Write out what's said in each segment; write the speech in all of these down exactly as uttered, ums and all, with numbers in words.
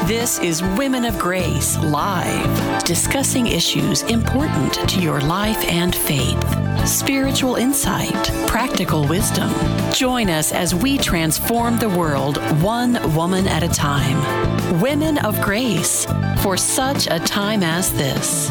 This is Women of Grace Live, discussing issues important to your life and faith. Spiritual insight, practical wisdom. Join us as we transform the world one woman at a time. Women of Grace, for such a time as this.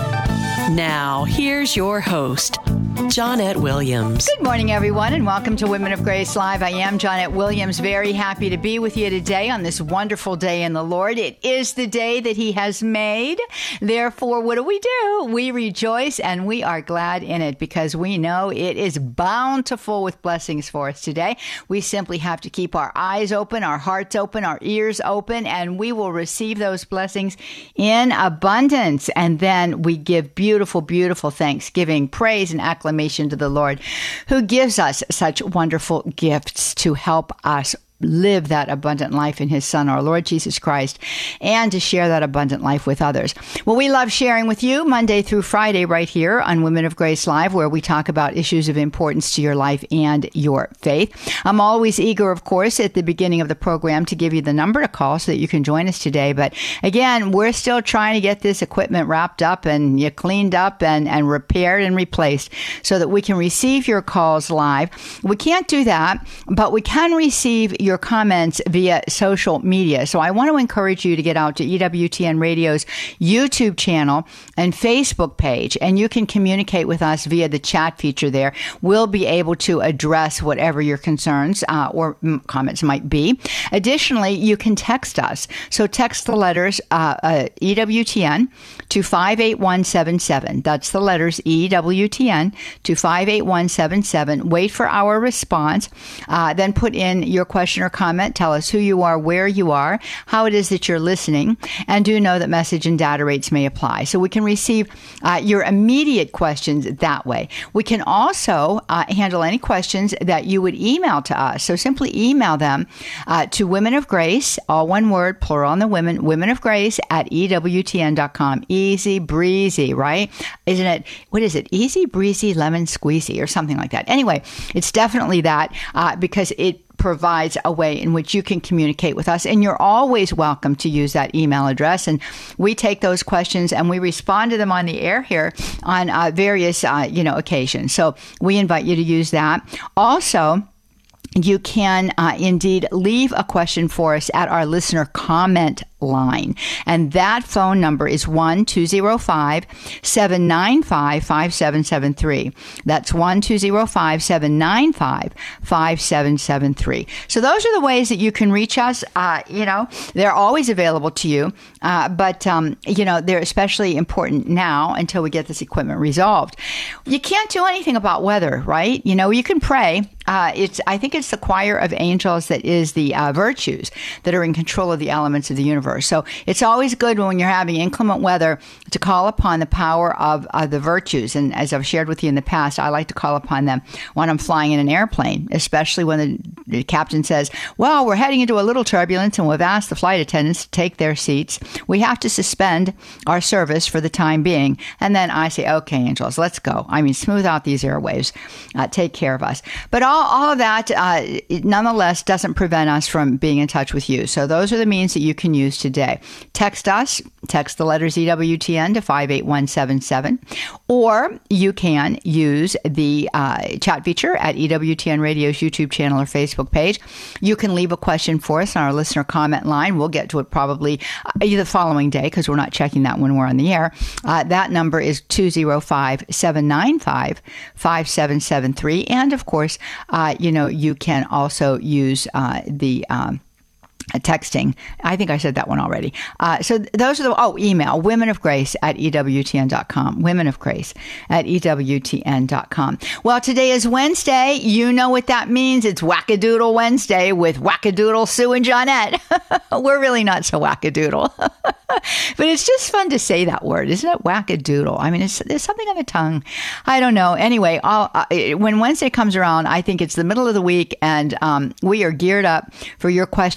Now, here's your host, Johnnette Williams. Good morning, everyone, and welcome to Women of Grace Live. I am Johnnette Williams, very happy to be with you today on this wonderful day in the Lord. It is the day that He has made. Therefore, what do we do? We rejoice, and we are glad in it because we know it is bountiful with blessings for us today. We simply have to keep our eyes open, our hearts open, our ears open, and we will receive those blessings in abundance. And then we give beautiful, beautiful thanksgiving, praise, and acclamation to the Lord, who gives us such wonderful gifts to help us live that abundant life in His Son, our Lord Jesus Christ, and to share that abundant life with others. Well, we love sharing with you Monday through Friday right here on Women of Grace Live, where we talk about issues of importance to your life and your faith. I'm always eager, of course, at the beginning of the program to give you the number to call so that you can join us today. But again, we're still trying to get this equipment wrapped up and you cleaned up and, and repaired and replaced so that we can receive your calls live. We can't do that, but we can receive your your comments via social media. So I want to encourage you to get out to E W T N Radio's YouTube channel and Facebook page, and you can communicate with us via the chat feature there. We'll be able to address whatever your concerns uh, or comments might be. Additionally, you can text us. So text the letters uh, uh, E W T N to five eight one seven seven. That's the letters E W T N to five eight one seven seven. Wait for our response. Uh, then put in your question or comment. Tell us who you are, where you are, how it is that you're listening, and do know that message and data rates may apply. So we can receive uh, your immediate questions that way. We can also uh, handle any questions that you would email to us. So simply email them uh, to Women of Grace, all one word, plural on the women, Women of Grace at E W T N dot com. Easy breezy, right? Isn't it? What is it? Easy breezy lemon squeezy or something like that. Anyway, it's definitely that uh, because it provides a way in which you can communicate with us, and you're always welcome to use that email address. And we take those questions and we respond to them on the air here on uh, various, uh, you know, occasions. So we invite you to use that. Also, you can uh, indeed leave a question for us at our listener comment line. And that phone number is one two zero five, seven nine five, five seven seven three. That's one two zero five, seven nine five, five seven seven three. So those are the ways that you can reach us. Uh, you know, they're always available to you, uh, but, um, you know, they're especially important now until we get this equipment resolved. You can't do anything about weather, right? You know, you can pray. Uh, it's, I think it's the choir of angels that is the uh, virtues that are in control of the elements of the universe. So it's always good when you're having inclement weather to call upon the power of uh, the virtues. And as I've shared with you in the past, I like to call upon them when I'm flying in an airplane, especially when the, the captain says, well, we're heading into a little turbulence and we've asked the flight attendants to take their seats. We have to suspend our service for the time being. And then I say, okay, angels, let's go. I mean, smooth out these airwaves. Uh, take care of us. But all, all of that, uh, it nonetheless, doesn't prevent us from being in touch with you. So those are the means that you can use today. Text us, text the letters E W T N to five eight one seven seven, or you can use the uh, chat feature at E W T N Radio's YouTube channel or Facebook page. You can leave a question for us on our listener comment line. We'll get to it probably uh, the following day because we're not checking that when we're on the air. Uh, that number is two zero five, seven nine five, five seven seven three. And of course, uh, you know, you can also use uh, the um, texting. I think I said that one already. Uh, so those are the, oh, email, Women of Grace at E W T N dot com. Women of Grace at E W T N dot com. Well, today is Wednesday. You know what that means. It's Wackadoodle Wednesday with Wackadoodle Sue and Johnnette. We're really not so wackadoodle. But it's just fun to say that word, isn't it? Wackadoodle. I mean, it's, there's something on the tongue. I don't know. Anyway, I'll, uh, when Wednesday comes around, I think it's the middle of the week, and um, we are geared up for your questions on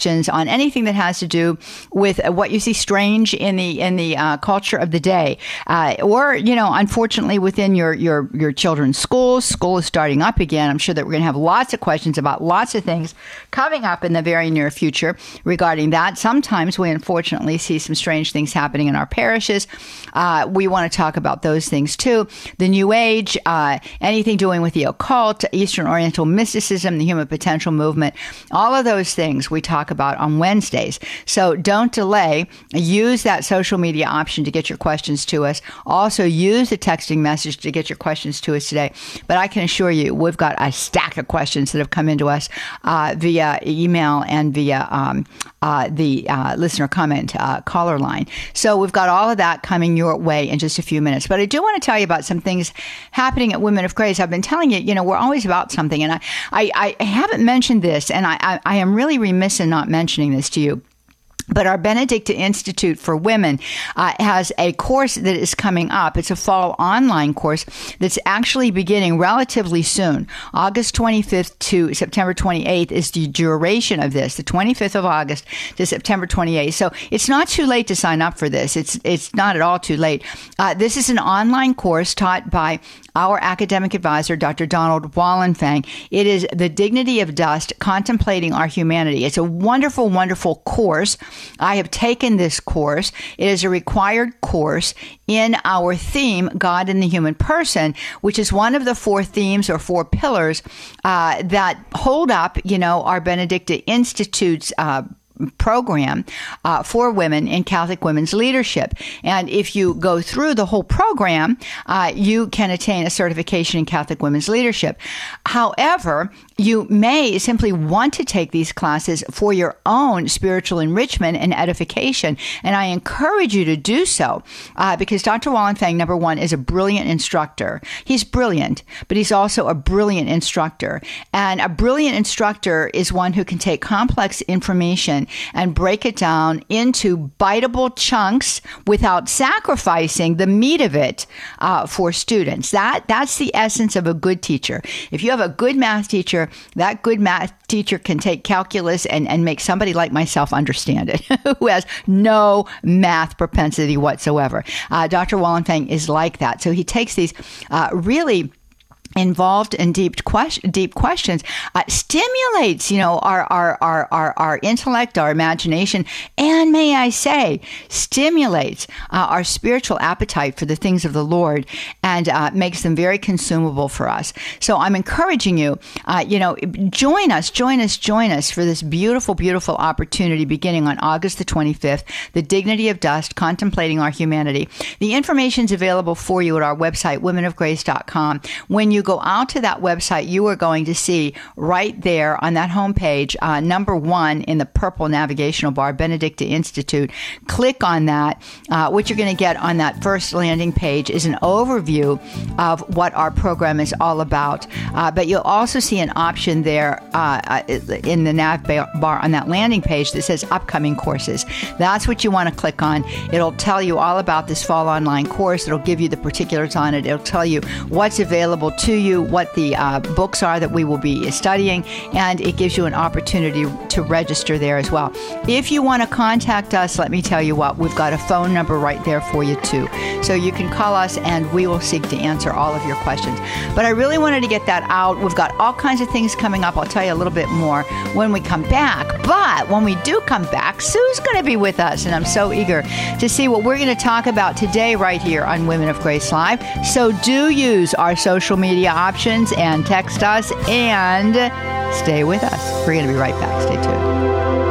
on anything that has to do with what you see strange in the in the uh, culture of the day, uh, or you know, unfortunately, within your your your children's schools. School is starting up again. I'm sure that we're going to have lots of questions about lots of things coming up in the very near future regarding that. Sometimes we unfortunately see some strange things happening in our parishes. Uh, we want to talk about those things too. The New Age, uh, anything doing with the occult, Eastern Oriental mysticism, the human potential movement, all of those things we talk about on Wednesdays. So don't delay. Use that social media option to get your questions to us. Also use the texting message to get your questions to us today. But I can assure you, we've got a stack of questions that have come into us uh, via email and via um, uh, the uh, listener comment uh, caller line. So we've got all of that coming your way in just a few minutes. But I do want to tell you about some things happening at Women of Grace. I've been telling you, you know, we're always about something. And I, I, I haven't mentioned this, and I, I, I am really remiss in not mentioning this to you. But our Benedicta Institute for Women uh, has a course that is coming up. It's a fall online course that's actually beginning relatively soon. August twenty-fifth to September twenty-eighth is the duration of this, the twenty-fifth of August to September twenty-eighth. So it's not too late to sign up for this. It's it's not at all too late. Uh, this is an online course taught by our academic advisor, Doctor Donald Wallenfang. It is The Dignity of Dust, Contemplating Our Humanity. It's a wonderful, wonderful course. I have taken this course. It is a required course in our theme, God and the Human Person, which is one of the four themes or four pillars uh, that hold up, you know, our Benedicta Institute's uh program uh, for women in Catholic women's leadership. And if you go through the whole program, uh, you can attain a certification in Catholic women's leadership. However, you may simply want to take these classes for your own spiritual enrichment and edification. And I encourage you to do so uh, because Doctor Wallenfang, number one, is a brilliant instructor. He's brilliant, but he's also a brilliant instructor. And a brilliant instructor is one who can take complex information and break it down into biteable chunks without sacrificing the meat of it uh, for students. That that's the essence of a good teacher. If you have a good math teacher, that good math teacher can take calculus and, and make somebody like myself understand it, who has no math propensity whatsoever. Uh, Doctor Wallenfang is like that. So he takes these uh, really involved in deep question, deep questions, uh, stimulates, you know, our, our, our, our, our intellect, our imagination, and may I say, stimulates uh, our spiritual appetite for the things of the Lord and uh, makes them very consumable for us. So I'm encouraging you, uh, you know, join us, join us, join us for this beautiful, beautiful opportunity beginning on August the twenty-fifth, The Dignity of Dust, Contemplating Our Humanity. The information is available for you at our website, women of grace dot com. When you go out to that website, you are going to see right there on that homepage, uh, number one in the purple navigational bar, Benedicta Institute. Click on that. Uh, what you're going to get on that first landing page is an overview of what our program is all about. Uh, but you'll also see an option there uh, in the nav bar on that landing page that says upcoming courses. That's what you want to click on. It'll tell you all about this fall online course. It'll give you the particulars on it. It'll tell you what's available to you, what the uh, books are that we will be studying, and it gives you an opportunity to register there as well. If you want to contact us, let me tell you what, we've got a phone number right there for you too. So you can call us and we will seek to answer all of your questions. But I really wanted to get that out. We've got all kinds of things coming up. I'll tell you a little bit more when we come back. But when we do come back, Sue's going to be with us, and I'm so eager to see what we're going to talk about today right here on Women of Grace Live. So do use our social media options and text us and stay with us. We're going to be right back. Stay tuned.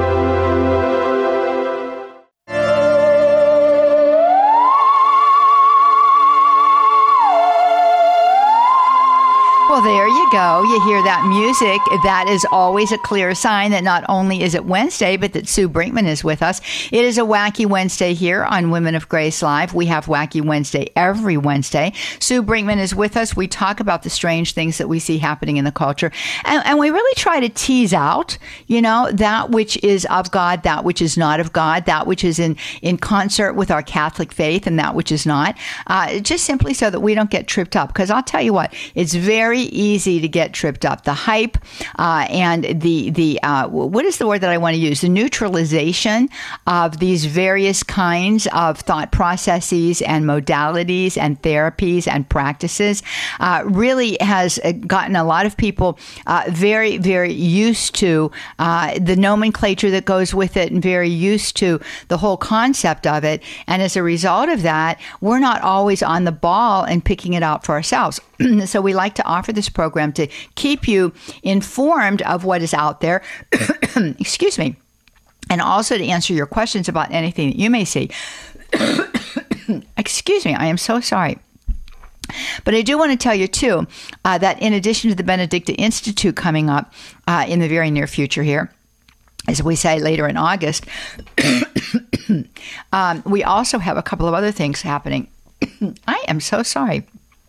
Well, there you go. You hear that music. That is always a clear sign that not only is it Wednesday, but that Sue Brinkman is with us. It is a Wacky Wednesday here on Women of Grace Live. We have Wacky Wednesday every Wednesday. Sue Brinkman is with us. We talk about the strange things that we see happening in the culture. And, and we really try to tease out, you know, that which is of God, that which is not of God, that which is in, in concert with our Catholic faith and that which is not, uh, just simply so that we don't get tripped up. Because I'll tell you what, it's very easy to get tripped up. The hype uh, and the, the uh, what is the word that I want to use? The neutralization of these various kinds of thought processes and modalities and therapies and practices uh, really has gotten a lot of people uh, very, very used to uh, the nomenclature that goes with it and very used to the whole concept of it. And as a result of that, we're not always on the ball and picking it out for ourselves. So we like to offer this program to keep you informed of what is out there. Excuse me. And also to answer your questions about anything that you may see. Excuse me. I am so sorry. But I do want to tell you, too, uh, that in addition to the Benedicta Institute coming up uh, in the very near future here, as we say later in August, um, we also have a couple of other things happening. I am so sorry.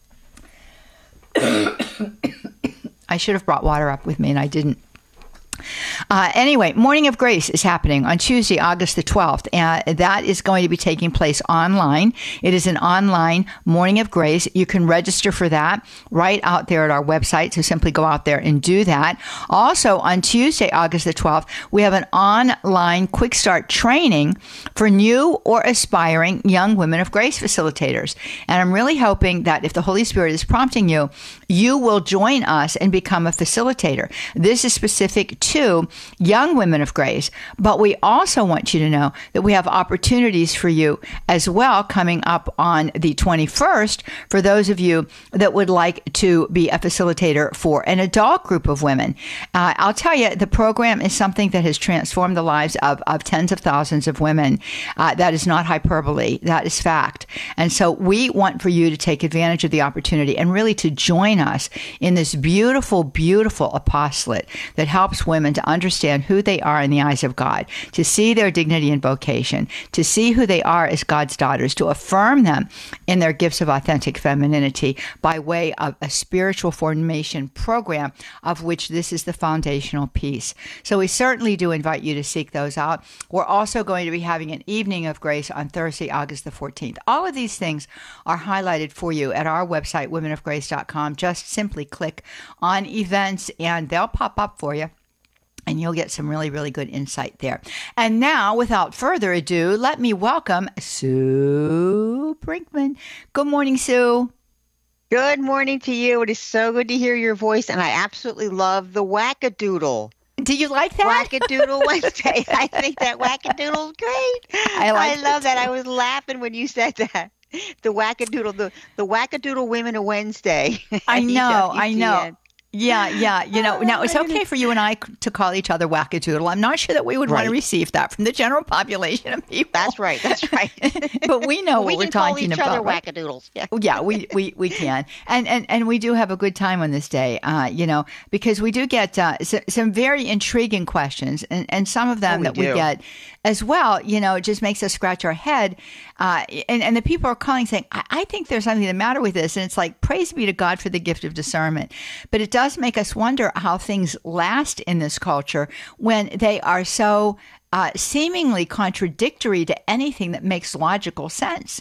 I should have brought water up with me, and I didn't. Uh, anyway, Morning of Grace is happening on Tuesday, August the twelfth. And uh, that is going to be taking place online. It is an online Morning of Grace. You can register for that right out there at our website. So simply go out there and do that. Also, on Tuesday, August the twelfth, we have an online Quick Start training for new or aspiring young Women of Grace facilitators. And I'm really hoping that if the Holy Spirit is prompting you, you will join us and become a facilitator. This is specific to young women of grace, but we also want you to know that we have opportunities for you as well coming up on the twenty-first for those of you that would like to be a facilitator for an adult group of women. Uh, I'll tell you, the program is something that has transformed the lives of, of tens of thousands of women. Uh, that is not hyperbole. That is fact. And so we want for you to take advantage of the opportunity and really to join us in this beautiful, beautiful apostolate that helps women to understand who they are in the eyes of God, to see their dignity and vocation, to see who they are as God's daughters, to affirm them in their gifts of authentic femininity by way of a spiritual formation program, of which this is the foundational piece. So we certainly do invite you to seek those out. We're also going to be having an evening of grace on Thursday, August the fourteenth. All of these things are highlighted for you at our website, women of grace dot com. Just simply click on events and they'll pop up for you. And you'll get some really, really good insight there. And now, without further ado, let me welcome Sue Brinkman. Good morning, Sue. Good morning to you. It is so good to hear your voice, and I absolutely love the wackadoodle. Do you like that? Wackadoodle Wednesday. I think that wackadoodle is great. I, like I love that. I was laughing when you said that. The wackadoodle, the, the wackadoodle women of Wednesday. I know, I know. Yeah, yeah. You know, now it's okay for you and I to call each other wackadoodle. I'm not sure that we would right. want to receive that from the general population of people. That's right. That's right. But we know what we we're can talking call each about. Other right? wackadoodles. Yeah. Yeah, we, we, we can. And, and and we do have a good time on this day, uh, you know, because we do get uh, so, some very intriguing questions, and, and some of them oh, we that do. we get as well, you know, it just makes us scratch our head. Uh, and, and the people are calling saying, I, I think there's something the matter with this. And it's like, praise be to God for the gift of discernment. But it does make us wonder how things last in this culture when they are so uh, seemingly contradictory to anything that makes logical sense.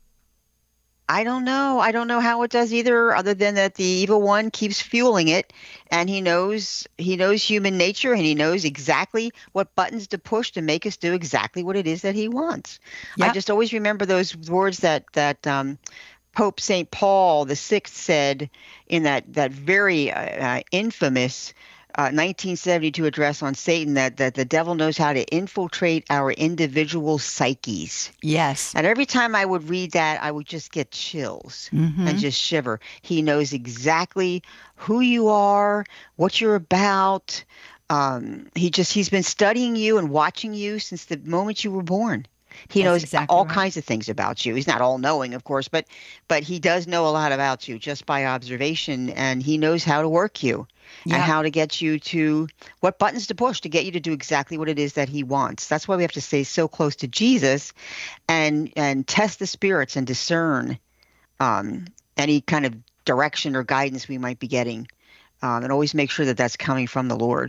I don't know. I don't know how it does either, other than that the evil one keeps fueling it, and he knows he knows human nature, and he knows exactly what buttons to push to make us do exactly what it is that he wants. Yep. I just always remember those words that that um, Pope Saint Paul the Sixth said in that that very uh, infamous Uh, nineteen seventy-two address on Satan, that, that the devil knows how to infiltrate our individual psyches. Yes. And every time I would read that, I would just get chills mm-hmm. and just shiver. He knows exactly who you are, what you're about. Um, he just, he's been studying you and watching you since the moment you were born. He That's knows exactly all right. kinds of things about you. He's not all knowing, of course, but but he does know a lot about you just by observation, and he knows how to work you yeah. and how to get you to what buttons to push to get you to do exactly what it is that he wants. That's why we have to stay so close to Jesus and and test the spirits and discern um, any kind of direction or guidance we might be getting, um, and always make sure that that's coming from the Lord.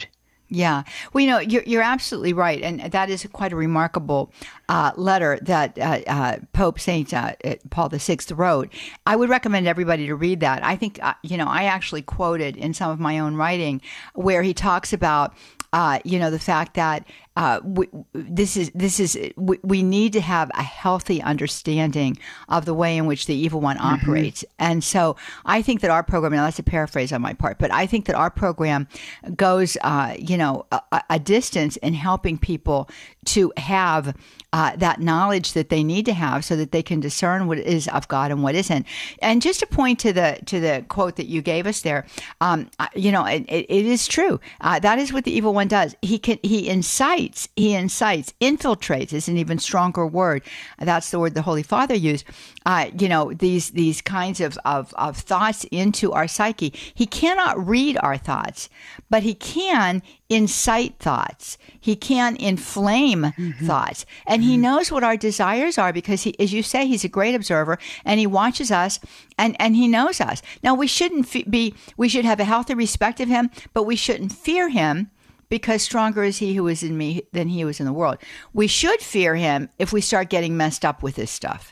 Yeah. Well, you know, you're, you're absolutely right. And that is quite a remarkable uh, letter that uh, uh, Pope Saint uh, Paul the Sixth wrote. I would recommend everybody to read that. I think, uh, you know, I actually quoted in some of my own writing where he talks about Uh, you know, the fact that uh, we, this is this is we, we need to have a healthy understanding of the way in which the evil one mm-hmm. operates. And so I think that our program, and that's a paraphrase on my part, but I think that our program goes, uh, you know, a, a distance in helping people to have uh, that knowledge that they need to have so that they can discern what is of God and what isn't. And just to point to the to the quote that you gave us there, um, you know, it, it is true. Uh, that is what the evil one does. He can he incites, he incites, infiltrates is an even stronger word. That's the word the Holy Father used. Uh, you know, these these kinds of, of, of thoughts into our psyche. He cannot read our thoughts, but he can incite thoughts. He can inflame mm-hmm. thoughts. And mm-hmm. he knows what our desires are because, he, as you say, he's a great observer and he watches us and, and he knows us. Now, we shouldn't be, we should have a healthy respect of him, but we shouldn't fear him because stronger is he who is in me than he who is in the world. We should fear him if we start getting messed up with this stuff.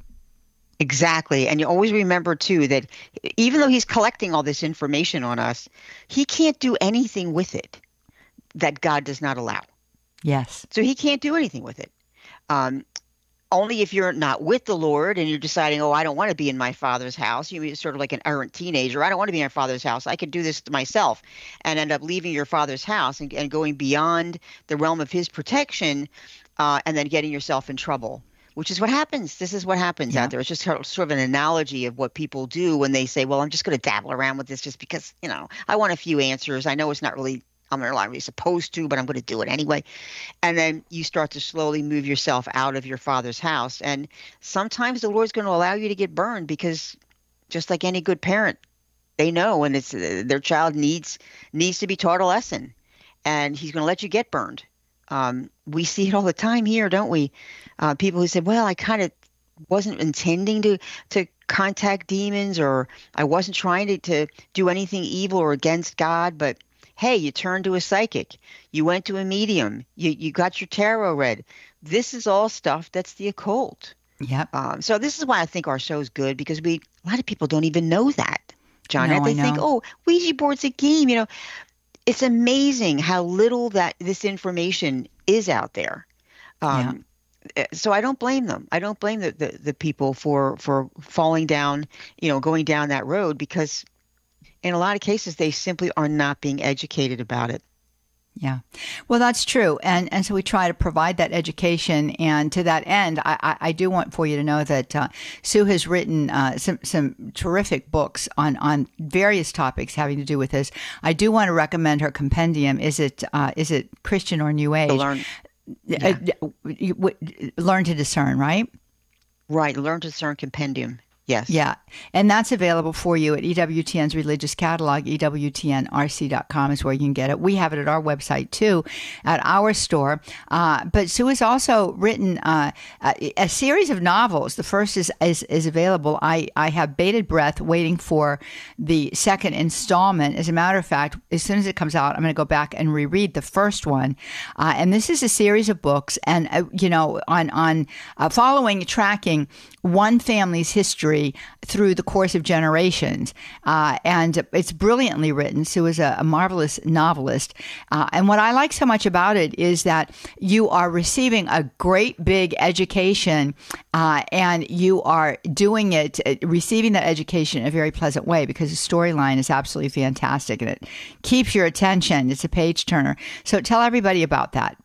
Exactly. And you always remember, too, that even though he's collecting all this information on us, he can't do anything with it that God does not allow. Yes. So he can't do anything with it. Um, only if you're not with the Lord and you're deciding, oh, I don't want to be in my Father's house. You're sort of like an errant teenager. I don't want to be in my Father's house. I could do this to myself, and end up leaving your Father's house and, and going beyond the realm of his protection uh, and then getting yourself in trouble. Which is what happens. This is what happens yeah. out there. It's just sort of an analogy of what people do when they say, well, I'm just going to dabble around with this just because, you know, I want a few answers. I know it's not really, I'm not really supposed to, but I'm going to do it anyway. And then you start to slowly move yourself out of your Father's house. And sometimes the Lord's going to allow you to get burned because just like any good parent, they know when it's uh, their child needs needs to be taught a lesson. And he's going to let you get burned. Um, we see it all the time here, don't we? Uh, people who say, well, I kind of wasn't intending to, to contact demons, or I wasn't trying to, to do anything evil or against God, but hey, you turned to a psychic, you went to a medium, you, you got your tarot read. This is all stuff that's the occult. Yep. Um, so this is why I think our show is good, because we a lot of people don't even know that, John. No, they I know. think, oh, Ouija board's a game, you know. It's amazing how little that this information is out there. Um, yeah. So I don't blame them. I don't blame the, the, the people for, for falling down, you know, going down that road, because in a lot of cases, they simply are not being educated about it. Yeah, well, that's true. And and so we try to provide that education. And to that end, I, I, I do want for you to know that uh, Sue has written uh, some, some terrific books on, on various topics having to do with this. I do want to recommend her compendium. Is it uh, is it Christian or New Age? To learn, yeah. uh, learn to discern, right? Right. Learn to discern compendium. Yes. Yeah. And that's available for you at E W T N's religious catalog. E W T N R C dot com is where you can get it. We have it at our website, too, at our store. Uh, but Sue has also written uh, a, a series of novels. The first is is, is available. I, I have bated breath waiting for the second installment. As a matter of fact, as soon as it comes out, I'm going to go back and reread the first one. Uh, and this is a series of books. And, uh, you know, on, on uh, following, tracking one family's history through the course of generations. Uh, and it's brilliantly written. Sue is a, a marvelous novelist. Uh, and what I like so much about it is that you are receiving a great big education uh, and you are doing it, uh, receiving that education in a very pleasant way, because the storyline is absolutely fantastic and it keeps your attention. It's a page turner. So tell everybody about that.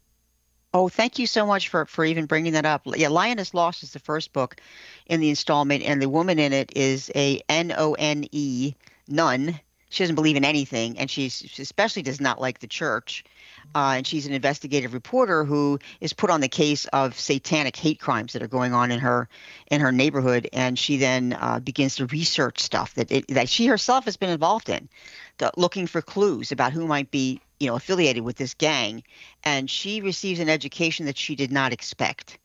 Oh, thank you so much for, for even bringing that up. Yeah, Lioness Lost is the first book in the installment, and the woman in it is a N O N E, nun. She doesn't believe in anything, and she's, she especially does not like the church. Uh, and she's an investigative reporter who is put on the case of satanic hate crimes that are going on in her in her neighborhood, and she then uh, begins to research stuff that it, that she herself has been involved in, the, looking for clues about who might be, you know, affiliated with this gang. And she receives an education that she did not expect.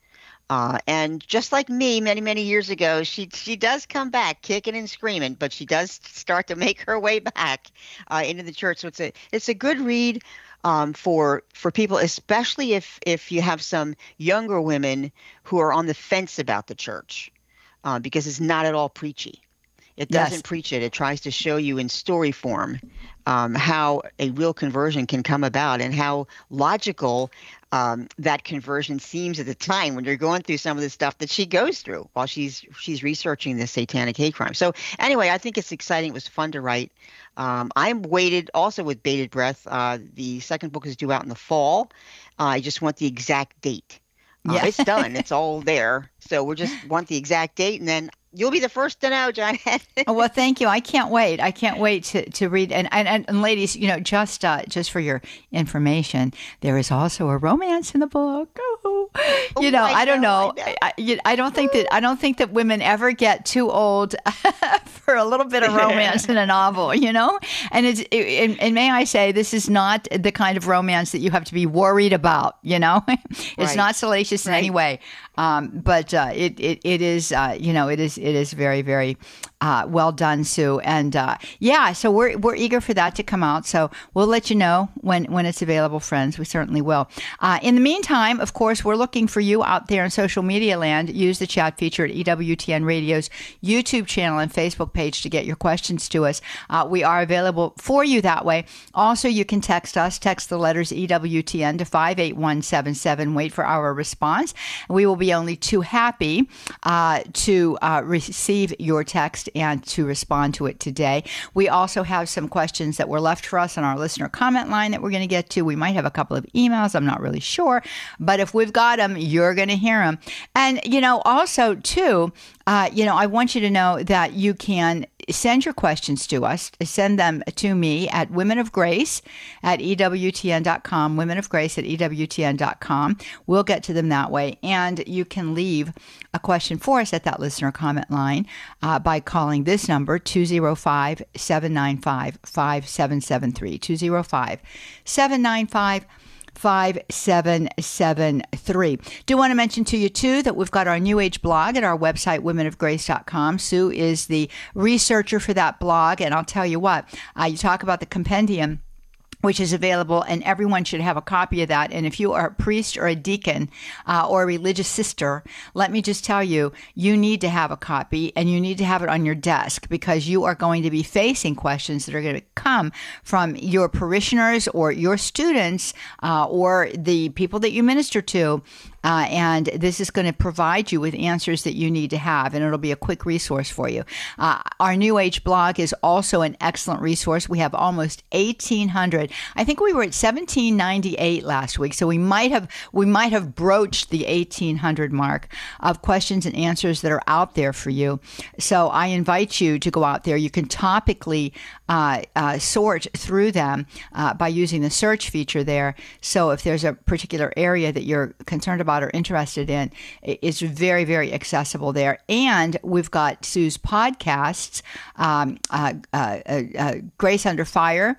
Uh, and just like me, many many years ago, she she does come back kicking and screaming, but she does start to make her way back uh, into the church. So it's a it's a good read um, for for people, especially if if you have some younger women who are on the fence about the church, uh, because it's not at all preachy. It doesn't Yes. preach it. It tries to show you in story form um, how a real conversion can come about and how logical um, that conversion seems at the time when you're going through some of the stuff that she goes through while she's she's researching this satanic hate crime. So anyway, I think it's exciting. It was fun to write. Um, I'm waited also with bated breath. Uh, the second book is due out in the fall. Uh, I just want the exact date. Uh, Yeah. it's done. It's all there. So we just want the exact date, and then you'll be the first to know, John. Oh, well, thank you. I can't wait. I can't wait to, to read. And, and, and, and ladies, you know, just uh, just for your information, there is also a romance in the book. Oh, you Oh, know, I I don't know, know. I know. I, you- I don't think that I don't think that women ever get too old for a little bit of romance in a novel. You know, and it's it, and, and may I say, this is not the kind of romance that you have to be worried about. You know, it's Right. not salacious in any way. Um, but uh, it, it it is uh, you know it is it is very very uh, well done, Sue, and uh, yeah, so we're we're eager for that to come out. So we'll let you know when when it's available, friends. We certainly will. Uh, in the meantime, of course, we're looking for you out there in social media land. Use the chat feature at E W T N Radio's YouTube channel and Facebook page to get your questions to us. Uh, we are available for you that way. Also, you can text us. Text the letters E W T N to five eight one seven seven. Wait for our response. We will be only too happy uh, to uh, receive your text and to respond to it today. We also have some questions that were left for us on our listener comment line that we're going to get to. We might have a couple of emails. I'm not really sure. But if we've got them, you're going to hear them. And, you know, also, too, uh, you know, I want you to know that you can send your questions to us. Send them to me at Women of Grace at E W T N dot com, Women of Grace at E W T N dot com. We'll get to them that way. And you can leave a question for us at that listener comment line uh, by calling this number, two oh five, seven nine five, five seven seven three, two oh five, seven nine five, five seven seven three. Do want to mention to you, too, that we've got our New Age blog at our website, women of grace dot com. Sue is the researcher for that blog. And I'll tell you what, uh, you talk about the compendium, which is available, and everyone should have a copy of that. And if you are a priest or a deacon uh, or a religious sister, let me just tell you, you need to have a copy, and you need to have it on your desk, because you are going to be facing questions that are going to come from your parishioners or your students uh, or the people that you minister to. Uh, and this is going to provide you with answers that you need to have, and it'll be a quick resource for you. Uh, our New Age blog is also an excellent resource. We have almost eighteen hundred. I think we were at seventeen ninety-eight last week, so we might have we might have broached the eighteen hundred mark of questions and answers that are out there for you. So I invite you to go out there. You can topically uh, uh, sort through them uh, by using the search feature there. So if there's a particular area that you're concerned about or interested in, it's very, very accessible there. And we've got Sue's podcasts, um, uh, uh, uh, uh, Grace Under Fire.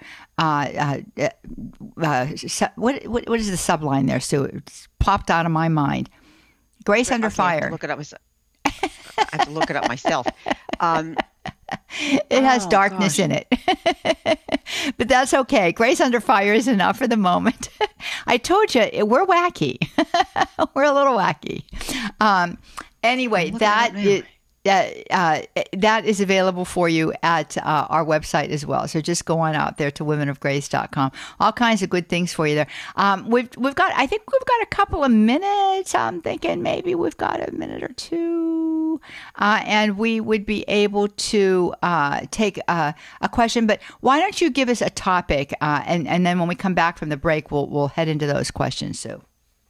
Uh, uh, uh, what, what what is the subline there, Sue? It's popped out of my mind. Grace Under Okay, I have Fire. to look it up. myself. I have to look it up myself. Um, It has Oh, darkness gosh. in it. But that's okay. Grace Under Fire is enough for the moment. I told you, we're wacky. We're a little wacky. Um, anyway, I'm looking that it up now. is. That uh, that is available for you at uh, our website as well. So just go on out there to women of grace dot com. All kinds of good things for you there. Um, we've we've got I think we've got a couple of minutes. I'm thinking maybe we've got a minute or two, uh, and we would be able to uh, take uh, a question. But why don't you give us a topic, uh, and and then when we come back from the break, we'll we'll head into those questions, Sue.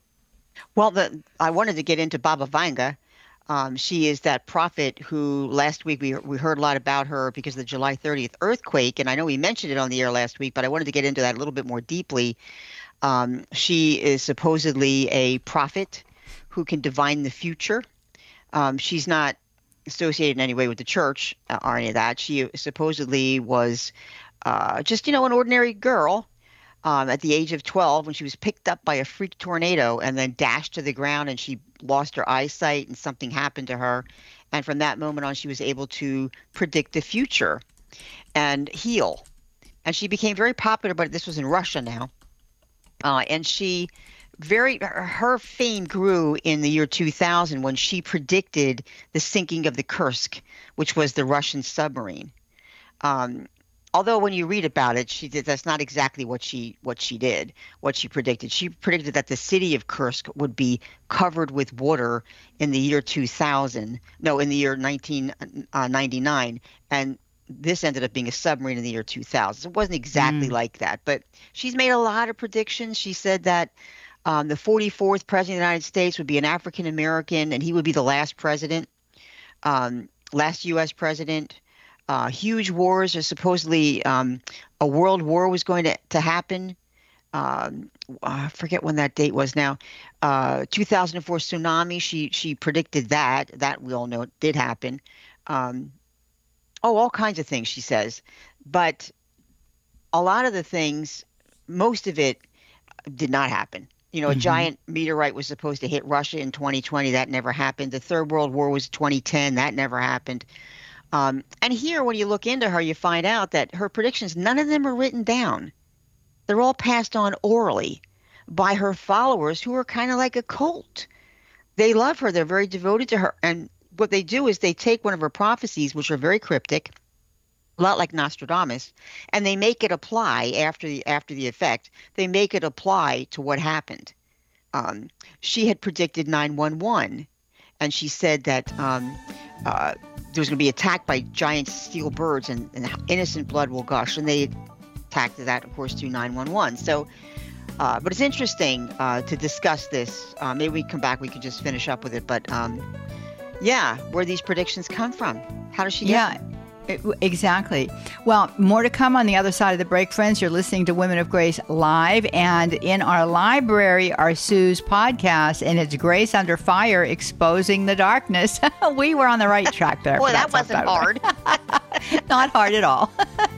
Well, the, I wanted to get into Baba Vanga. Um, she is that prophet who last week we we heard a lot about her because of the July thirtieth earthquake, and I know we mentioned it on the air last week, but I wanted to get into that a little bit more deeply. Um, she is supposedly a prophet who can divine the future. Um, she's not associated in any way with the church uh, or any of that. She supposedly was uh, just, you know, an ordinary girl um, at the age of twelve when she was picked up by a freak tornado and then dashed to the ground, and she lost her eyesight and something happened to her. And from that moment on, she was able to predict the future and heal. And she became very popular, but this was in Russia now. Uh, and she very her fame grew in the year two thousand when she predicted the sinking of the Kursk, which was the Russian submarine. Um, although when you read about it, she did that's not exactly what she what she did. What she predicted, she predicted that the city of Kursk would be covered with water in the year two thousand. No, in the year nineteen ninety-nine, and this ended up being a submarine in the year two thousand. It wasn't exactly mm. like that, but she's made a lot of predictions. She said that um, the forty-fourth president of the United States would be an African American, and he would be the last president, um, last U S president. Uh, huge wars are supposedly um, a world war was going to, to happen. Um, I forget when that date was now. Uh, two thousand four tsunami, she she predicted that. That we all know did happen. Um, Oh, all kinds of things, she says. But a lot of the things, most of it did not happen. You know, mm-hmm. a giant meteorite was supposed to hit Russia in twenty twenty. That never happened. The Third World War was twenty ten. That never happened. Um, and here, when you look into her, you find out that her predictions, none of them are written down. They're all passed on orally by her followers who are kind of like a cult. They love her. They're very devoted to her. And what they do is they take one of her prophecies, which are very cryptic, a lot like Nostradamus, and they make it apply after the after the effect. They make it apply to what happened. Um, she had predicted nine one one, and she said that um, uh, there was going to be attacked by giant steel birds, and, and innocent blood will gush. And they attacked that, of course, through nine one one. So, uh, but it's interesting uh, to discuss this. Uh, maybe we come back. We can just finish up with it, but. Um, Yeah, where these predictions come from. How does she get yeah, them? It, exactly. Well, more to come on the other side of the break, friends. You're listening to Women of Grace Live, and in our library are Sue's podcast, and it's Grace Under Fire, Exposing the Darkness. We were on the right track there. Boy, that, that wasn't hard. Not hard at all.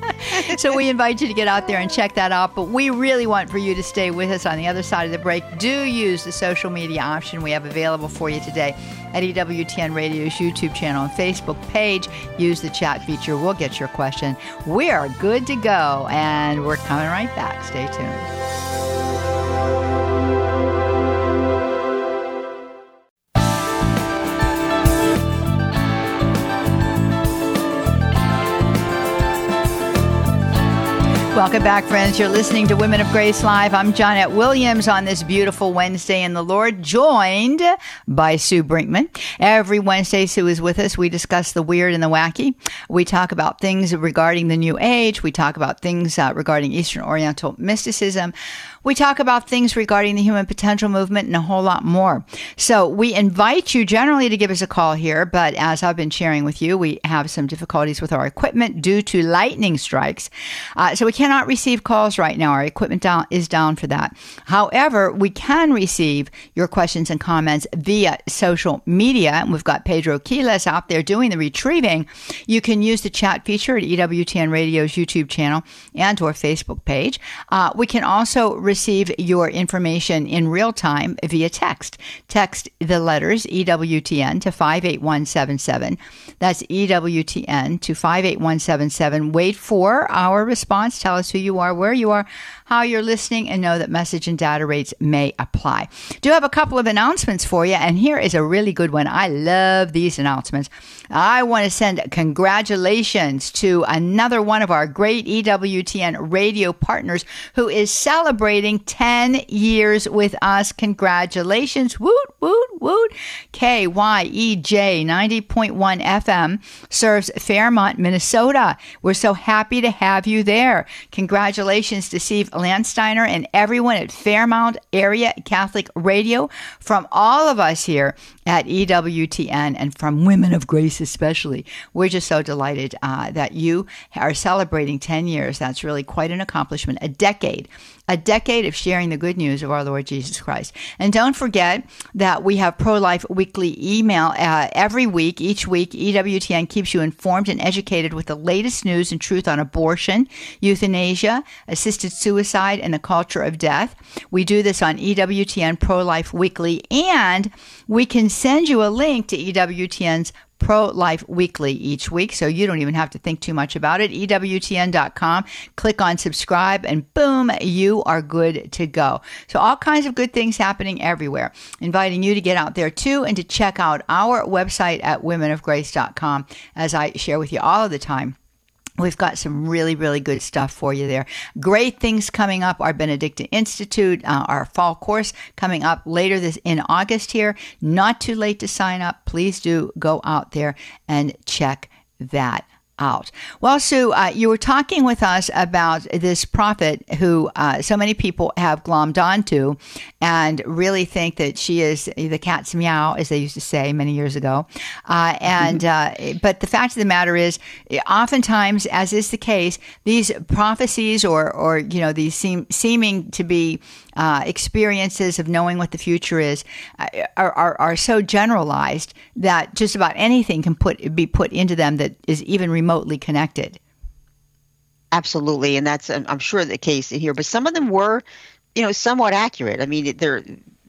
So we invite you to get out there and check that out. But we really want for you to stay with us on the other side of the break. Do use the social media option we have available for you today at E W T N Radio's YouTube channel and Facebook page. Use the chat feature. We'll get your question. We are good to go, and we're coming right back. Stay tuned. Welcome back, friends. You're listening to Women of Grace Live. I'm Johnette Williams on this beautiful Wednesday in the Lord, joined by Sue Brinkman. Every Wednesday, Sue is with us. We discuss the weird and the wacky. We talk about things regarding the New Age. We talk about things uh, regarding Eastern Oriental mysticism. We talk about things regarding the Human Potential Movement and a whole lot more. So we invite you generally to give us a call here, but as I've been sharing with you, we have some difficulties with our equipment due to lightning strikes. Uh, so we cannot receive calls right now. Our equipment down, is down for that. However, we can receive your questions and comments via social media. And we've got Pedro Quiles out there doing the retrieving. You can use the chat feature at E W T N Radio's YouTube channel and or Facebook page. Uh, we can also receive your information in real time via text. Text the letters E W T N to five eight one seven seven. That's E W T N to five eight one seven seven. Wait for our response. Tell us who you are, where you are, how you're listening, and know that message and data rates may apply. Do have a couple of announcements for you, and here is a really good one. I love these announcements. I want to send congratulations to another one of our great E W T N radio partners who is celebrating ten years with us. Congratulations. Woot, woot, woot. K Y E J ninety point one F M serves Fairmont, Minnesota. We're so happy to have you there. Congratulations to Steve Landsteiner and everyone at Fairmount Area Catholic Radio, from all of us here at E W T N and from Women of Grace especially. We're just so delighted uh, that you are celebrating ten years. That's really quite an accomplishment. A decade. A a decade of sharing the good news of our Lord Jesus Christ. And don't forget that we have Pro-Life Weekly email uh, every week. Each week, E W T N keeps you informed and educated with the latest news and truth on abortion, euthanasia, assisted suicide, and the culture of death. We do this on E W T N Pro-Life Weekly, and we can send you a link to E W T N's Pro-Life Weekly each week, so you don't even have to think too much about it. E W T N dot com, click on subscribe, and boom, you are good to go. So all kinds of good things happening everywhere. Inviting you to get out there too and to check out our website at women of grace dot com, as I share with you all of the time. We've got some really, really good stuff for you there. Great things coming up. Our Benedictine Institute, uh, our fall course coming up later this in August here. Not too late to sign up. Please do go out there and check that out. Well, Sue, uh, you were talking with us about this prophet who uh, so many people have glommed onto and really think that she is the cat's meow, as they used to say many years ago. Uh, and mm-hmm. uh, but the fact of the matter is, oftentimes, as is the case, these prophecies or or you know these seem seeming to be uh, experiences of knowing what the future is uh, are, are are so generalized that just about anything can put be put into them that is even remotely connected. Absolutely, and that's I'm sure the case here. But some of them were, you know, somewhat accurate. I mean, they're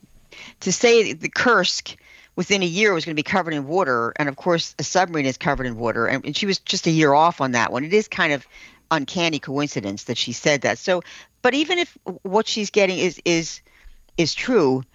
to say the Kursk within a year was going to be covered in water, and of course, a submarine is covered in water, and, and she was just a year off on that one. It is kind of uncanny coincidence that she said that. So, but even if what she's getting is is is true,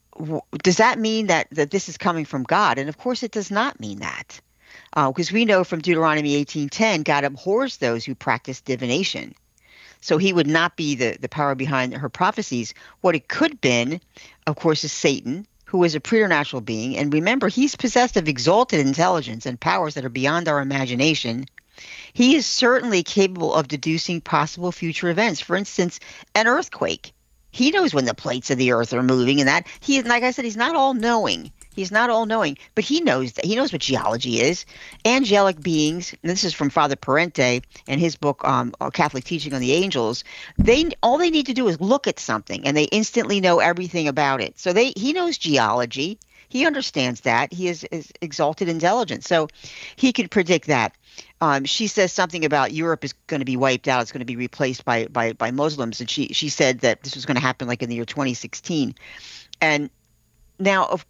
does that mean that that this is coming from God? And of course, it does not mean that. Because uh, we know from Deuteronomy eighteen ten, God abhors those who practice divination. So he would not be the, the power behind her prophecies. What it could have been, of course, is Satan, who is a preternatural being. And remember, he's possessed of exalted intelligence and powers that are beyond our imagination. He is certainly capable of deducing possible future events. For instance, an earthquake. He knows when the plates of the earth are moving and that. He is, like I said, he's not all-knowing. He's not all-knowing, but he knows that. He knows what geology is. Angelic beings, and this is from Father Parente and his book, um, Catholic Teaching on the Angels. They all they need to do is look at something, and they instantly know everything about it. So they he knows geology. He understands that. He is, is exalted intelligence, so he could predict that. Um, she says something about Europe is going to be wiped out. It's going to be replaced by by by Muslims, and she she said that this was going to happen like in the year twenty sixteen. And now, of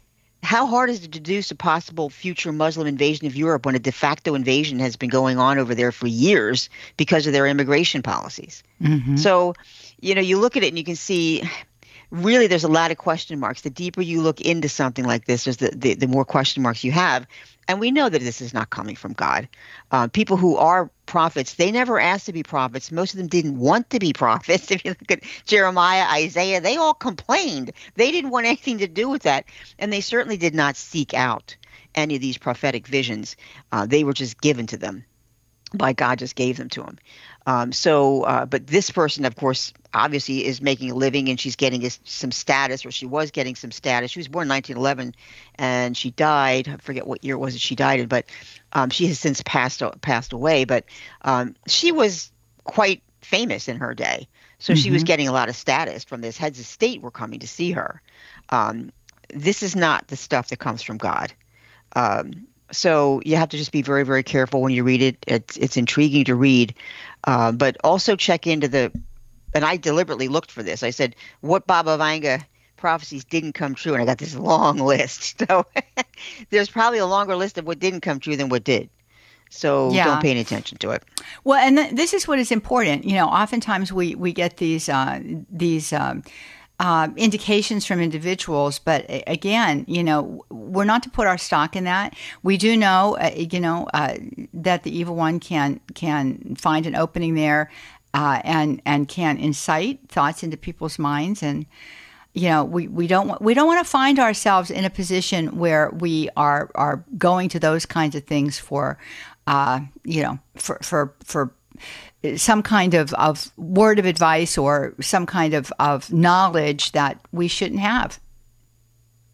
how hard is it to deduce a possible future Muslim invasion of Europe when a de facto invasion has been going on over there for years because of their immigration policies? Mm-hmm. So, you know, you look at it and you can see really there's a lot of question marks. The deeper you look into something like this, there's the, the, the more question marks you have. And we know that this is not coming from God. Uh, people who are prophets, they never asked to be prophets. Most of them didn't want to be prophets. If you look at Jeremiah, Isaiah, they all complained. They didn't want anything to do with that. And they certainly did not seek out any of these prophetic visions. Uh, they were just given to them by God, just gave them to them. Um, so, uh, but this person, of course, obviously is making a living, and she's getting a, some status, or she was getting some status. She was born in nineteen eleven, and she died. I forget what year it was that she died in, but um, she has since passed passed away. But um, she was quite famous in her day, so mm-hmm. she was getting a lot of status from this. Heads of state were coming to see her. Um, this is not the stuff that comes from God. Um, So you have to just be very, very careful when you read it. It's, it's intriguing to read, uh, but also check into the, and I deliberately looked for this. I said, what Baba Vanga prophecies didn't come true? And I got this long list. So there's probably a longer list of what didn't come true than what did. So yeah. Don't pay any attention to it. Well, and th- this is what is important. You know, oftentimes we, we get these, uh, these, um, Uh, indications from individuals, but again, you know, we're not to put our stock in that. We do know, uh, you know, uh, that the evil one can can find an opening there, uh, and and can incite thoughts into people's minds, and you know, we, we don't want, we don't want to find ourselves in a position where we are are going to those kinds of things for, uh, you know, for for for. some kind of, of word of advice or some kind of, of knowledge that we shouldn't have.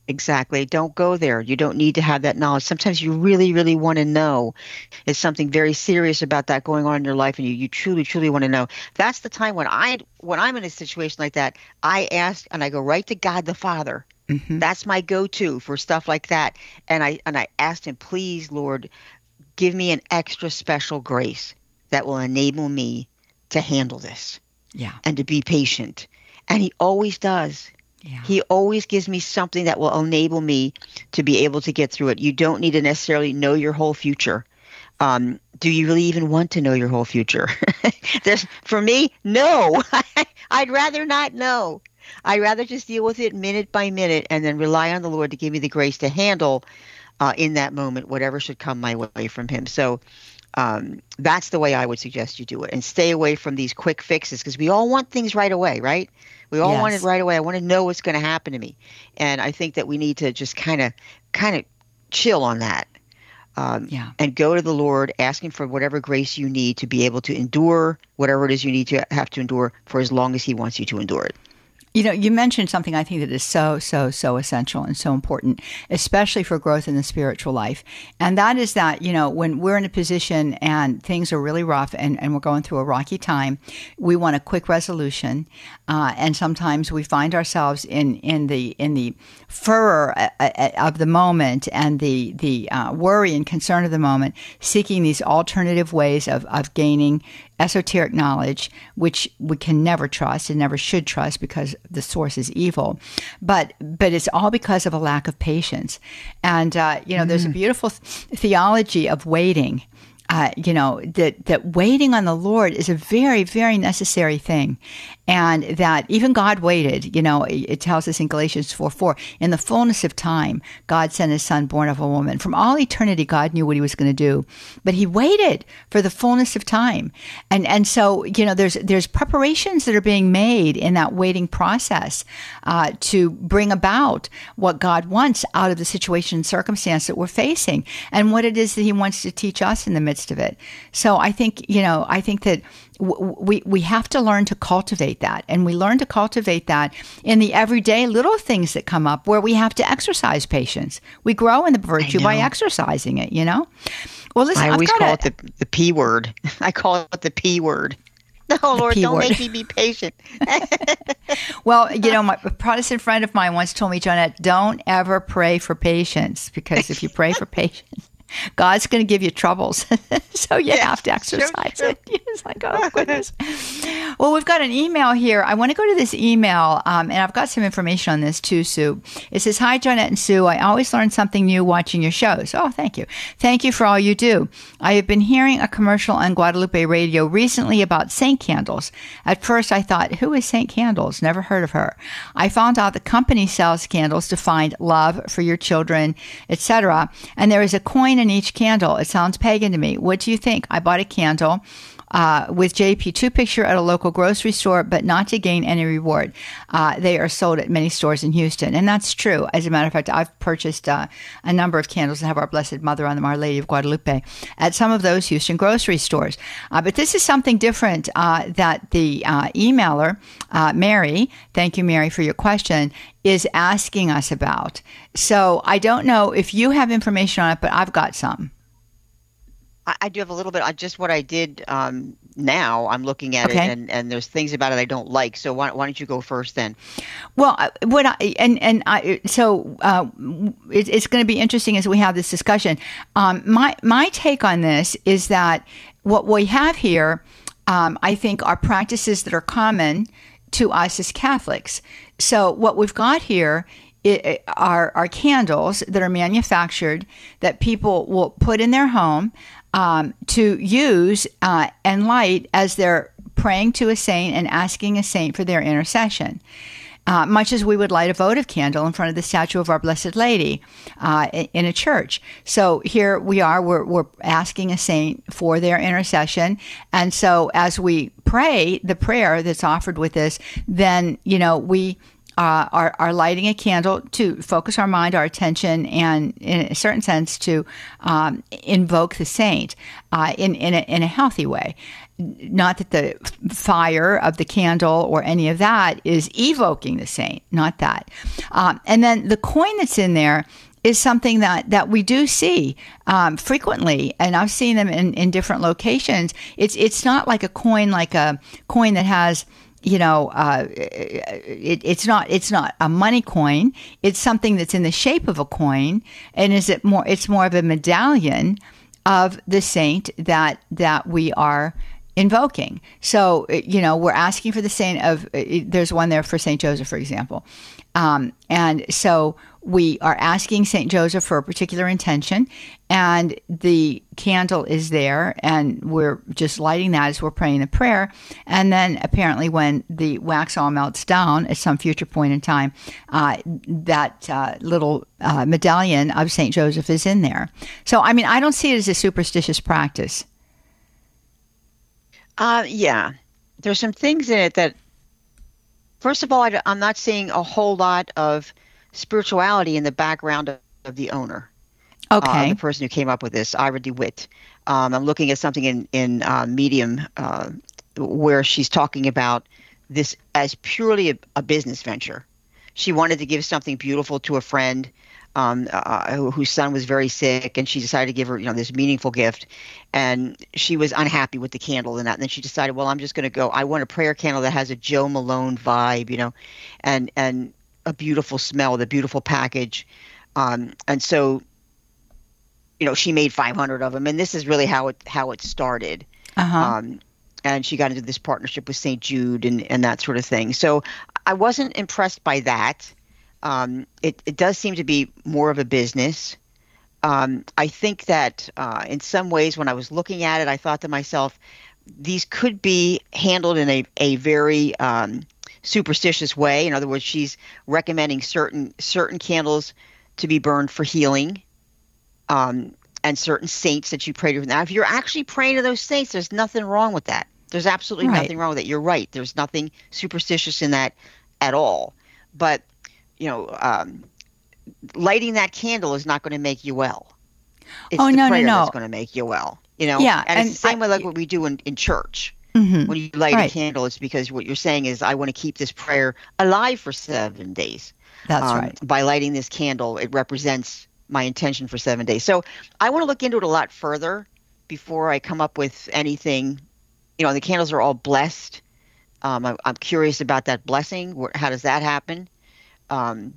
Exactly. Don't go there. You don't need to have that knowledge. Sometimes you really, really want to know. Is something very serious about that going on in your life, and you, you truly, truly want to know. That's the time when I when I'm in a situation like that, I ask and I go right to God the Father. Mm-hmm. That's my go-to for stuff like that. And I and I asked him, please, Lord, give me an extra special grace that will enable me to handle this. Yeah. And to be patient. And he always does. Yeah. He always gives me something that will enable me to be able to get through it. You don't need to necessarily know your whole future. Um, do you really even want to know your whole future? There's, for me, no. I'd rather not know. I'd rather just deal with it minute by minute and then rely on the Lord to give me the grace to handle uh, in that moment whatever should come my way from him. So um, that's the way I would suggest you do it. And stay away from these quick fixes, because we all want things right away, right? We all Yes. want it right away. I want to know what's going to happen to me. And I think that we need to just kind of kind of chill on that. Um, Yeah. And go to the Lord, asking for whatever grace you need to be able to endure whatever it is you need to have to endure for as long as he wants you to endure it. You know, you mentioned something I think that is so, so, so essential and so important, especially for growth in the spiritual life. And that is that, you know, when we're in a position and things are really rough and, and we're going through a rocky time, we want a quick resolution. Uh, and sometimes we find ourselves in, in the in the furor of the moment and the, the uh, worry and concern of the moment, seeking these alternative ways of, of gaining esoteric knowledge, which we can never trust and never should trust because the source is evil. But but it's all because of a lack of patience. And, uh, you know, mm. there's a beautiful th- theology of waiting. Uh, you know, that, that waiting on the Lord is a very, very necessary thing. And that even God waited, you know, it, it tells us in Galatians four four, in the fullness of time, God sent his son born of a woman. From all eternity, God knew what he was going to do, but he waited for the fullness of time. And and so, you know, there's there's preparations that are being made in that waiting process uh, to bring about what God wants out of the situation and circumstance that we're facing and what it is that he wants to teach us in the midst of it. So I think, you know, I think that we we have to learn to cultivate that, and we learn to cultivate that in the everyday little things that come up where we have to exercise patience. We grow in the virtue by exercising it, you know? Well, listen, I always I've call a, it the, the P word. I call it the P word. No, Lord, don't make me be patient. Well, you know, my a Protestant friend of mine once told me, Johnette, don't ever pray for patience, because if you pray for patience, God's going to give you troubles. So you yes, have to exercise sure, sure. it. It's like, oh, goodness. Well, we've got an email here. I want to go to this email, um, and I've got some information on this too, Sue. It says, hi, Johnette and Sue. I always learn something new watching your shows. Oh, thank you. Thank you for all you do. I have been hearing a commercial on Guadalupe Radio recently about Saint Candles. At first, I thought, who is Saint Candles? Never heard of her. I found out the company sells candles to find love for your children, et cetera. And there is a coin in each candle. It sounds pagan to me. What do you think? I bought a candle uh, with J P two picture at a local grocery store, but not to gain any reward. Uh, they are sold at many stores in Houston. And that's true. As a matter of fact, I've purchased uh, a number of candles that have Our Blessed Mother on them, Our Lady of Guadalupe, at some of those Houston grocery stores. Uh, but this is something different uh, that the uh, emailer, uh, Mary, thank you, Mary, for your question, is asking us about. So I don't know if you have information on it, but I've got some. I, I do have a little bit. I just what I did um, now. I'm looking at okay. it, and, and there's things about it I don't like. So why, why don't you go first then? Well, what I and and I so uh, it, it's going to be interesting as we have this discussion. Um, my my take on this is that what we have here, um, I think, are practices that are common to us as Catholics. So what we've got here it, are, are candles that are manufactured that people will put in their home um, to use uh, and light as they're praying to a saint and asking a saint for their intercession. Uh, much as we would light a votive candle in front of the statue of Our Blessed Lady uh, in a church. So here we are, we're, we're asking a saint for their intercession. And so as we pray the prayer that's offered with this, then, you know, we uh, are, are lighting a candle to focus our mind, our attention, and in a certain sense to um, invoke the saint uh, in, in, a, in a healthy way. Not that the fire of the candle or any of that is evoking the saint, not that. Um, and then the coin that's in there is something that, that we do see um, frequently, and I've seen them in, in different locations. It's it's not like a coin, like a coin that has, you know, uh, it, it's not it's not a money coin. It's something that's in the shape of a coin, and is it more? It's more of a medallion of the saint that that we are invoking. So, you know, we're asking for the saint of. There's one there for Saint Joseph, for example, um, and so. We are asking Saint Joseph for a particular intention, and the candle is there, and we're just lighting that as we're praying the prayer. And then apparently when the wax all melts down at some future point in time, uh, that uh, little uh, medallion of Saint Joseph is in there. So, I mean, I don't see it as a superstitious practice. Uh, yeah. There's some things in it that, first of all, I, I'm not seeing a whole lot of spirituality in the background of, of the owner. Okay. Uh, the person who came up with this, Ira DeWitt. Um, I'm looking at something in, in uh, Medium uh, where she's talking about this as purely a, a business venture. She wanted to give something beautiful to a friend um, uh, who, whose son was very sick, and she decided to give her, you know, this meaningful gift. And she was unhappy with the candle and that. And then she decided, well, I'm just going to go. I want a prayer candle that has a Joe Malone vibe, you know, and and. a beautiful smell, the beautiful package. Um, and so, you know, she made five hundred of them. And this is really how it how it started. Uh-huh. Um, and she got into this partnership with Saint Jude and, and that sort of thing. So I wasn't impressed by that. Um, it, it does seem to be more of a business. Um, I think that uh, in some ways when I was looking at it, I thought to myself, these could be handled in a, a very um, superstitious way. In other words, she's recommending certain certain candles to be burned for healing, um, and certain saints that you pray to. Now, if you're actually praying to those saints, there's nothing wrong with that. There's absolutely right. nothing wrong with it. You're right. There's nothing superstitious in that at all. But, you know, um, lighting that candle is not going to make you well. It's oh, the no, prayer no, no. that's going to make you well. You know? Yeah, And, and it's the same I, way like what we do in, in church. Mm-hmm. When you light right. a candle, it's because what you're saying is, I want to keep this prayer alive for seven days. That's um, right. By lighting this candle, it represents my intention for seven days. So I want to look into it a lot further before I come up with anything. You know, the candles are all blessed. Um, I, I'm curious about that blessing. Where, how does that happen? Um,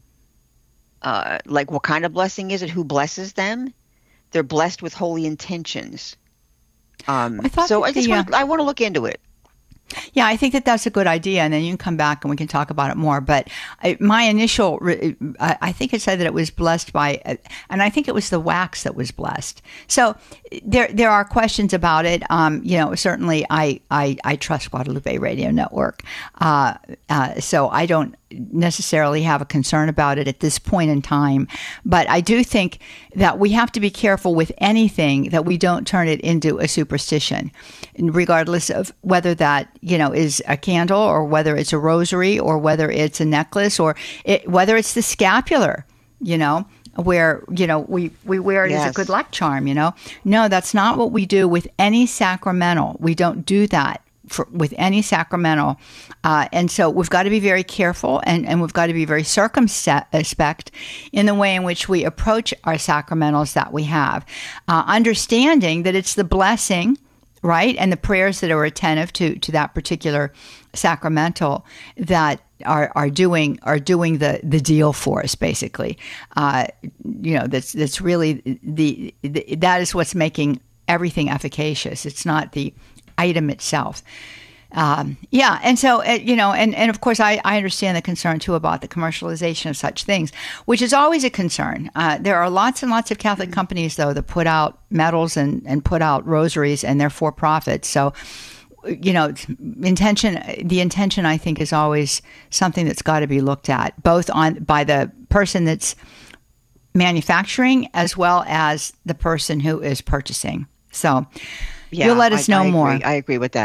uh, like, what kind of blessing is it? Who blesses them? They're blessed with holy intentions. Um, I thought so that I just the, want to, uh, I want to look into it. Yeah, I think that that's a good idea, and then you can come back and we can talk about it more. But I, my initial, I, I think it said that it was blessed by, and I think it was the wax that was blessed. So there, there are questions about it. Um, you know, certainly, I, I, I trust Guadalupe Radio Network, uh, uh, so I don't necessarily have a concern about it at this point in time. But I do think that we have to be careful with anything that we don't turn it into a superstition, regardless of whether that, you know, is a candle or whether it's a rosary or whether it's a necklace or it, whether it's the scapular, you know, where, you know, we, we wear it yes. as a good luck charm, you know. No, that's not what we do with any sacramental. We don't do that. For, with any sacramental. Uh, and so we've got to be very careful and, and we've got to be very circumspect in the way in which we approach our sacramentals that we have, uh, understanding that it's the blessing, right, and the prayers that are attentive to, to that particular sacramental that are, are doing are doing the, the deal for us, basically. Uh, you know, that's that's really the, the that is what's making everything efficacious. It's not the item itself. Um, yeah. And so, uh, you know, and, and of course, I, I understand the concern too about the commercialization of such things, which is always a concern. Uh, there are lots and lots of Catholic companies, though, that put out medals and, and put out rosaries, and they're for profit. So, you know, intention, the intention, I think, is always something that's got to be looked at, both on by the person that's manufacturing as well as the person who is purchasing. So, Yeah, you'll let us I, know I more. Agree. I agree with that.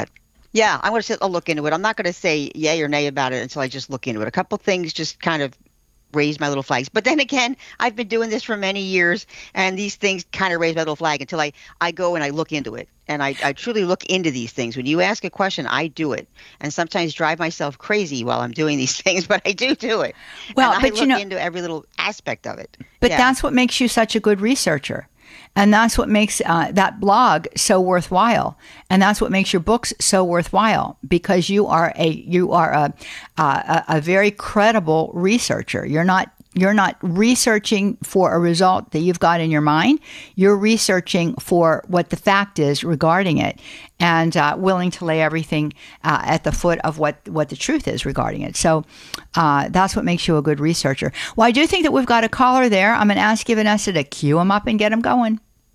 Yeah, I'm going to say I'll look into it. I'm not going to say yay or nay about it until I just look into it. A couple things just kind of raise my little flags. But then again, I've been doing this for many years, and these things kind of raise my little flag until I, I go and I look into it. And I, I truly look into these things. When you ask a question, I do it. And sometimes drive myself crazy while I'm doing these things, but I do do it. Well, and but I look you know, into every little aspect of it. But Yeah. that's what makes you such a good researcher. And that's what makes uh, that blog so worthwhile, and that's what makes your books so worthwhile, because you are a you are a a, a very credible researcher. You're not you're not researching for a result that you've got in your mind. You're researching for what the fact is regarding it, and uh, willing to lay everything uh, at the foot of what what the truth is regarding it. So uh, that's what makes you a good researcher. Well, I do think that we've got a caller there. I'm going to ask you, Vanessa, to cue him up and get him going.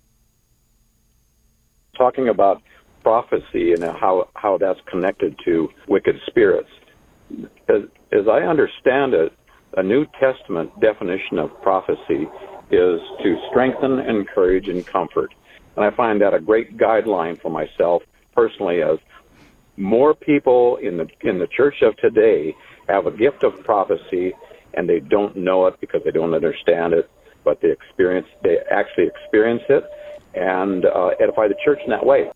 Talking about prophecy and how, how that's connected to wicked spirits. As, as I understand it, a New Testament definition of prophecy is to strengthen, encourage, and comfort. And I find that a great guideline for myself personally, as more people in the in the church of today have a gift of prophecy, and they don't know it because they don't understand it, but they experience they actually experience it and uh, edify the church in that way.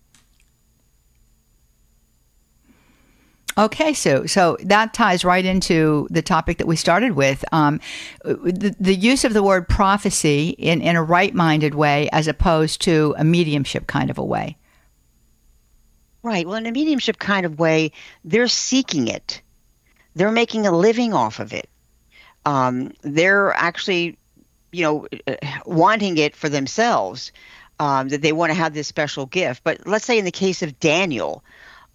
Okay, Sue. So that ties right into the topic that we started with. Um, the, the use of the word prophecy in, in a right-minded way as opposed to a mediumship kind of a way. Right. Well, in a mediumship kind of way, they're seeking it. They're making a living off of it. Um, they're actually, you know, wanting it for themselves, um, that they want to have this special gift. But let's say in the case of Daniel,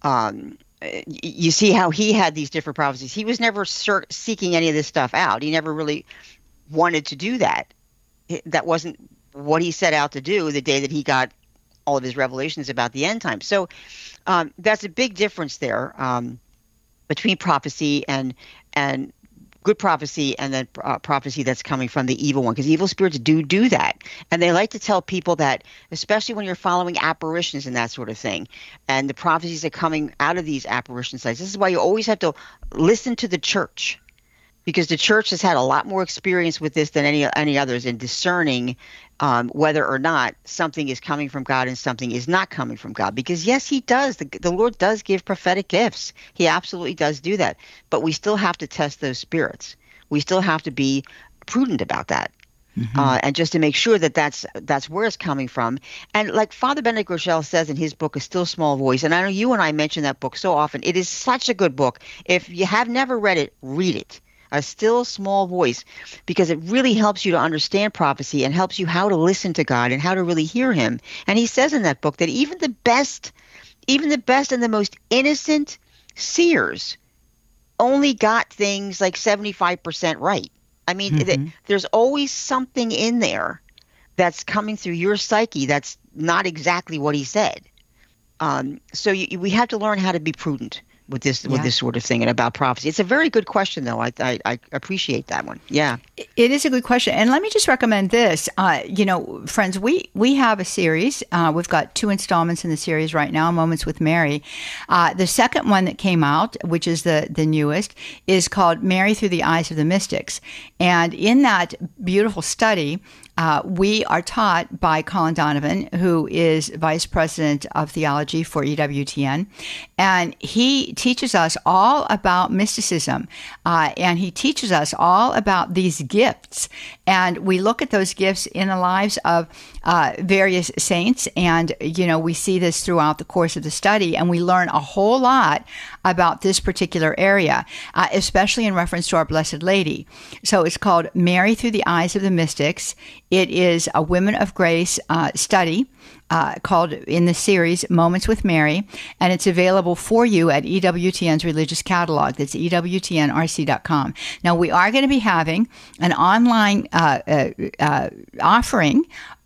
um, you see how he had these different prophecies. He was never ser- seeking any of this stuff out. He never really wanted to do that. That wasn't what he set out to do the day that he got all of his revelations about the end time. So um, that's a big difference there um, between prophecy and and good prophecy and then uh, prophecy that's coming from the evil one, because evil spirits do do that. And they like to tell people that, especially when you're following apparitions and that sort of thing, and the prophecies are coming out of these apparition sites. This is why you always have to listen to the church, because the church has had a lot more experience with this than any any others in discerning um, whether or not something is coming from God and something is not coming from God. Because yes, he does. The, the Lord does give prophetic gifts. He absolutely does do that. But we still have to test those spirits. We still have to be prudent about that. Mm-hmm. Uh, and just to make sure that that's, that's where it's coming from. And like Father Benedict Groeschel says in his book, A Still Small Voice, and I know you and I mention that book so often. It is such a good book. If you have never read it, read it. A Still Small Voice, because it really helps you to understand prophecy and helps you how to listen to God and how to really hear him. And he says in that book that even the best, even the best and the most innocent seers only got things like seventy-five percent right. I mean, mm-hmm. th- there's always something in there that's coming through your psyche that's not exactly what he said. Um, so you, we have to learn how to be prudent with this yeah. with this sort of thing and about prophecy. It's a very good question, though. I, I I appreciate that one. Yeah, it is a good question. And let me just recommend this. Uh, you know, friends, we we have a series. Uh, we've got two installments in the series right now, Moments with Mary. Uh, the second one that came out, which is the the newest, is called Mary Through the Eyes of the Mystics. And in that beautiful study, Uh, we are taught by Colin Donovan, who is Vice President of Theology for E W T N, and he teaches us all about mysticism, uh, and he teaches us all about these gifts, and we look at those gifts in the lives of uh, various saints, and, you know, we see this throughout the course of the study, and we learn a whole lot about this particular area, uh, especially in reference to our Blessed Lady. So it's called Mary Through the Eyes of the Mystics. It is a Women of Grace uh, study uh, called in the series Moments with Mary, and it's available for you at E W T N's religious catalog. That's E W T N R C dot com. Now, we are going to be having an online uh, uh, uh, offering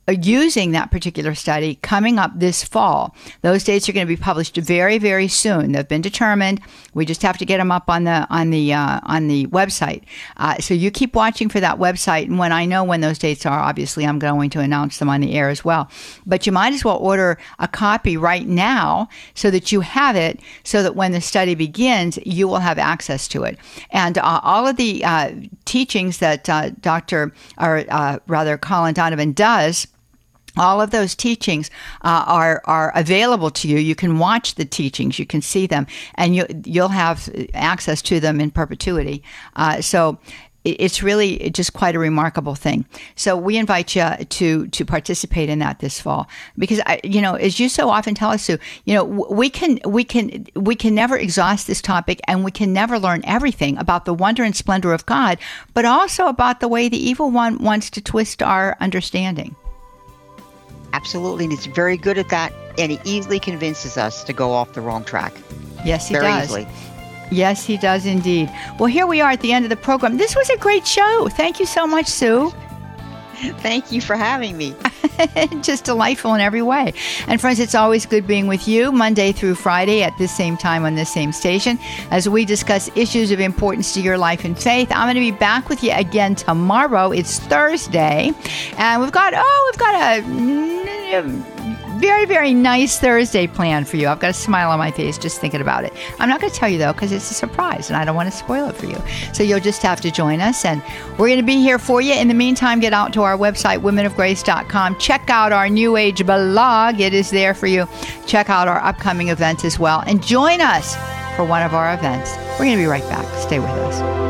using that particular study coming up this fall. Those dates are going to be published very, very soon. They've been determined. We just have to get them up on the on the uh, on the website. Uh, so you keep watching for that website, and when I know when those dates are, obviously I'm going to announce them on the air as well. But you might as well order a copy right now so that you have it, so that when the study begins, you will have access to it. And uh, all of the uh, teachings that uh, Doctor or uh, rather Colin Donovan does. All of those teachings uh, are are available to you. You can watch the teachings, you can see them, and you you'll have access to them in perpetuity. Uh, so it's really just quite a remarkable thing. So we invite you to to participate in that this fall, because I, you know, as you so often tell us to, you know, we can we can we can never exhaust this topic, and we can never learn everything about the wonder and splendor of God, but also about the way the evil one wants to twist our understanding. Absolutely, and he's very good at that, and he easily convinces us to go off the wrong track. Yes, he very does. Easily. Yes, he does indeed. Well, here we are at the end of the program. This was a great show. Thank you so much, Sue. Thank you for having me. Just delightful in every way. And friends, it's always good being with you Monday through Friday at this same time on this same station as we discuss issues of importance to your life and faith. I'm going to be back with you again tomorrow. It's Thursday, and we've got, oh, we've got a, a very, very nice Thursday planned for you. I've got a smile on my face just thinking about it. I'm not going to tell you, though, because it's a surprise, and I don't want to spoil it for you. So you'll just have to join us, and we're going to be here for you. In the meantime, get out to our website, women of grace dot com. Check out our New Age blog. It is there for you. Check out our upcoming events as well, and join us for one of our events. We're going to be right back. Stay with us.